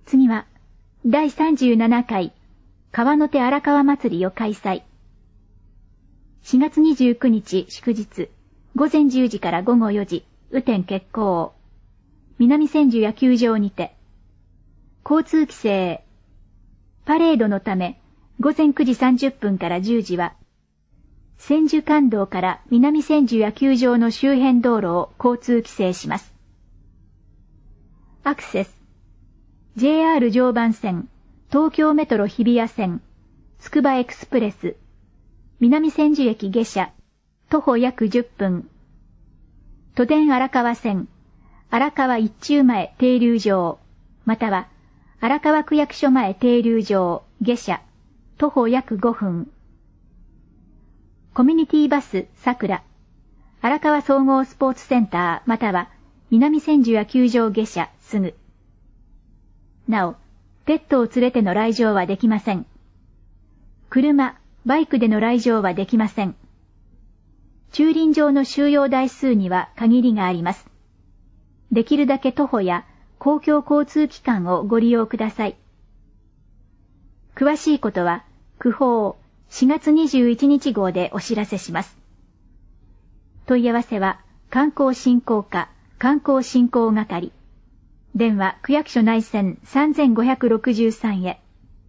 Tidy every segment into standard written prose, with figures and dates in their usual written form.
次は、第37回、川の手荒川祭りを開催。4月29日祝日、午前10時から午後4時、雨天決行。南千住野球場にて。交通規制。パレードのため、午前9時30分から10時は、千住環道から南千住野球場の周辺道路を交通規制します。アクセス。JR 常磐線、東京メトロ日比谷線、つくばエクスプレス、南千住駅下車、徒歩約10分。都電荒川線、荒川一中前停留場、または荒川区役所前停留場、下車、徒歩約5分。コミュニティバスさくら、荒川総合スポーツセンターまたは南千住野球場下車すぐ。なお、ペットを連れての来場はできません。車、バイクでの来場はできません。駐輪場の収容台数には限りがあります。できるだけ徒歩や公共交通機関をご利用ください。詳しいことは、区報4月21日号でお知らせします。問い合わせは、観光振興課、観光振興係。電話、区役所内線3563へ。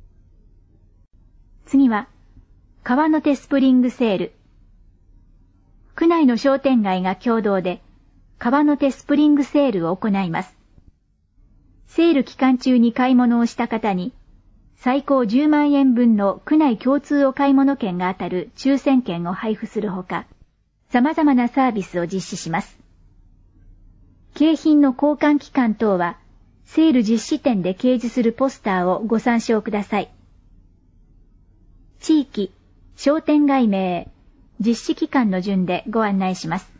次は、川の手スプリングセール。区内の商店街が共同で、川の手スプリングセールを行います。セール期間中に買い物をした方に、最高10万円分の区内共通お買い物券が当たる抽選券を配布するほか、様々なサービスを実施します。景品の交換期間等は、セール実施店で掲示するポスターをご参照ください。地域、商店街名、実施期間の順でご案内します。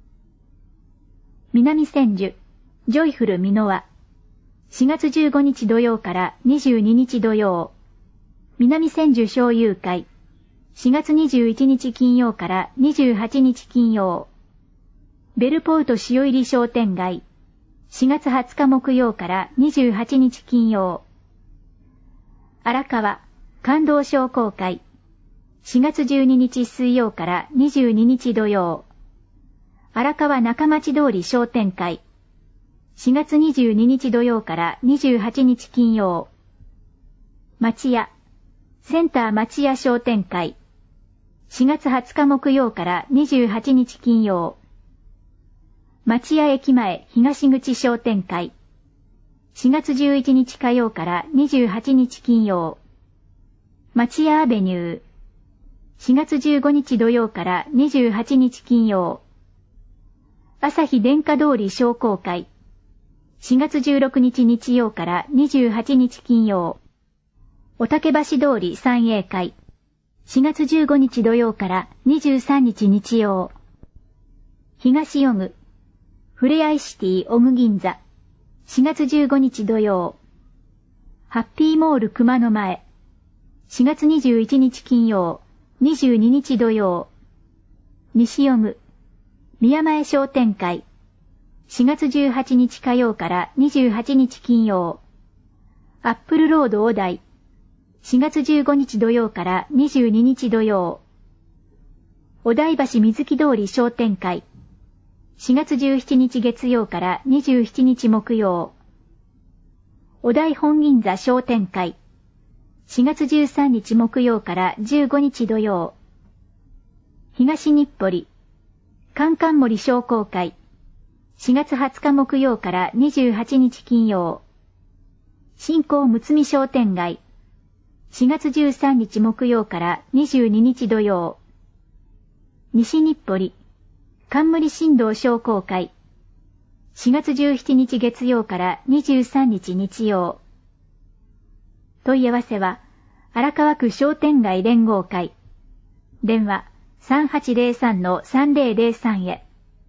南千住、ジョイフル美濃和、4月15日土曜から22日土曜。南千住小友会、4月21日金曜から28日金曜。ベルポート塩入り商店街、4月20日木曜から28日金曜。荒川、感動商工会、4月12日水曜から22日土曜。荒川中町通り商店会、4月22日土曜から28日金曜。町屋、センター町屋商店会、4月20日木曜から28日金曜。町屋駅前東口商店会、4月11日火曜から28日金曜。町屋アベニュー、4月15日土曜から28日金曜。朝日電化通り商工会、4月16日日曜から28日金曜。お竹橋通り三栄会、4月15日土曜から23日日曜。東予具、ふれあいシティオグ銀座、4月15日土曜。ハッピーモール熊野前、4月21日金曜、22日土曜。西予具、宮前商店会、4月18日火曜から28日金曜。アップルロード小台、4月15日土曜から22日土曜。お台橋水木通り商店会、4月17日月曜から27日木曜。お台本銀座商店会、4月13日木曜から15日土曜。東日暮里、カンカン森商工会、4月20日木曜から28日金曜。新興むつみ商店街、4月13日木曜から22日土曜。西日暮里、冠新道商工会、4月17日月曜から23日日曜。問い合わせは、荒川区商店街連合会。電話、3803-3003へ。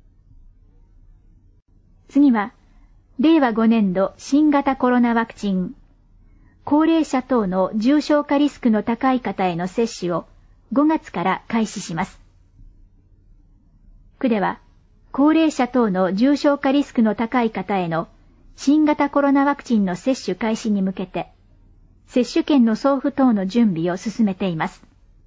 次は、令和5年度新型コロナワクチン。高齢者等の重症化リスクの高い方への接種を5月から開始します。区では、高齢者等の重症化リスクの高い方への新型コロナワクチンの接種開始に向けて、接種券の送付等の準備を進めています。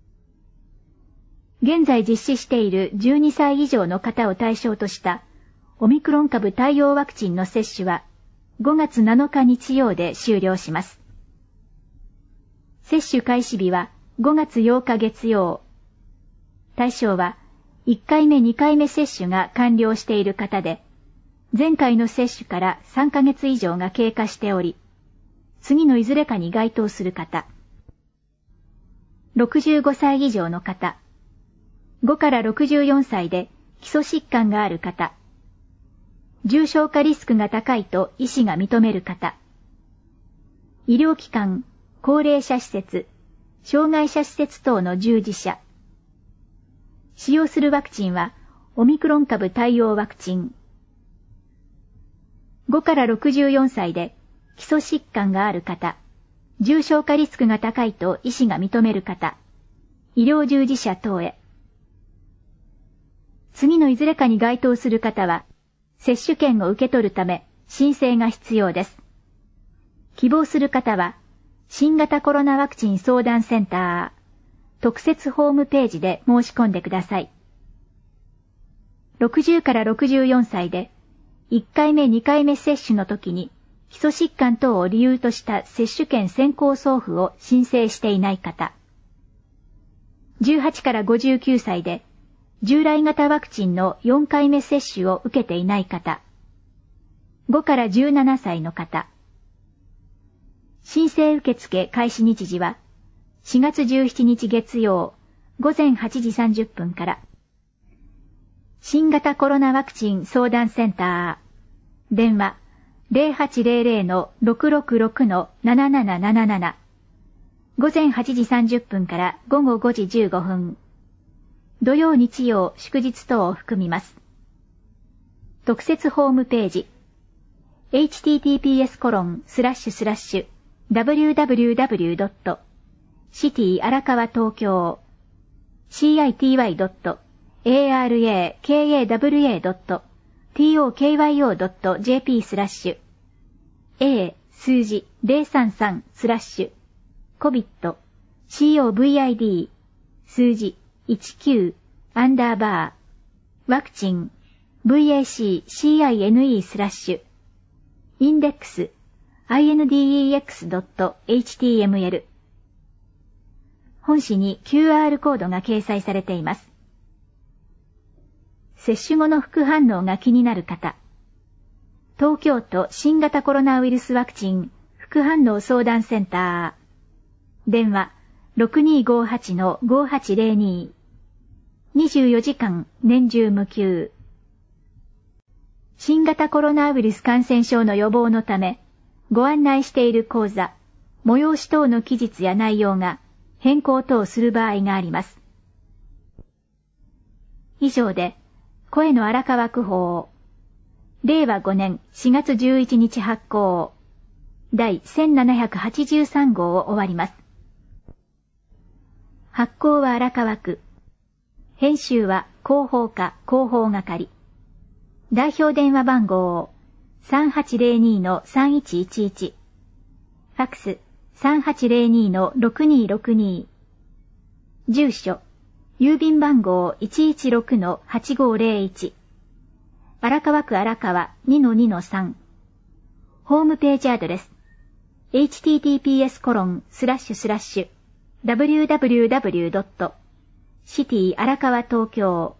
現在実施している12歳以上の方を対象としたオミクロン株対応ワクチンの接種は5月7日日曜で終了します。接種開始日は5月8日月曜。対象は1回目2回目接種が完了している方で、前回の接種から3ヶ月以上が経過しており、次のいずれかに該当する方、65歳以上の方、5から64歳で基礎疾患がある方、重症化リスクが高いと医師が認める方、医療機関、高齢者施設、障害者施設等の従事者。使用するワクチンはオミクロン株対応ワクチン。5から64歳で基礎疾患がある方、重症化リスクが高いと医師が認める方、医療従事者等へ。次のいずれかに該当する方は、接種券を受け取るため申請が必要です。希望する方は、新型コロナワクチン相談センター、特設ホームページで申し込んでください。60から64歳で、1回目2回目接種の時に基礎疾患等を理由とした接種券先行送付を申請していない方。18から59歳で従来型ワクチンの4回目接種を受けていない方。5から17歳の方。申請受付開始日時は4月17日月曜午前8時30分から。新型コロナワクチン相談センター、電話 0800-666-7777 午前8時30分から午後5時15分。土曜日曜祝日等を含みます。特設ホームページ https://www.cityarakawa-tokyo.jp/ A 数字033/COVID COVID 数字19ワクチン VACCINE/ インデックス index.html 本紙に QR コードが掲載されています。接種後の副反応が気になる方、東京都新型コロナウイルスワクチン副反応相談センター、電話 6258-5802 24時間年中無休。新型コロナウイルス感染症の予防のため、ご案内している講座、催し等の期日や内容が変更等する場合があります。以上で、声の荒川区報、令和5年4月11日発行、第1783号を終わります。発行は荒川区。編集は広報課広報係。代表電話番号 3802-3111。ファクス 3802-6262。住所、郵便番号 116-8501。荒川区荒川 2-2-3。ホームページアドレス https://www.cityarakawa-tokyo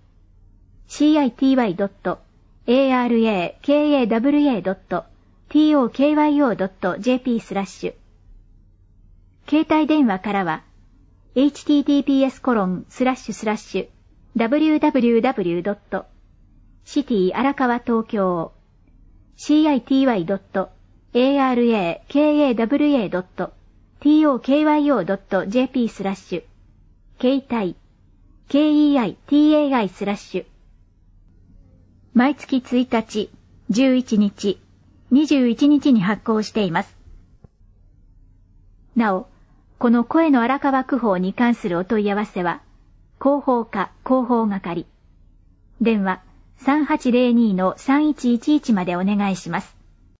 city.arakawa.tokyo.jp/ 携帯電話からは https://www.cityarakawa-tokyo city.arakawa.tokyo.jp/ 携帯 KEITAI/ 毎月1日、11日、21日に発行しています。なお、この声の荒川区報に関するお問い合わせは、広報課広報係。電話 3802-3111 までお願いします。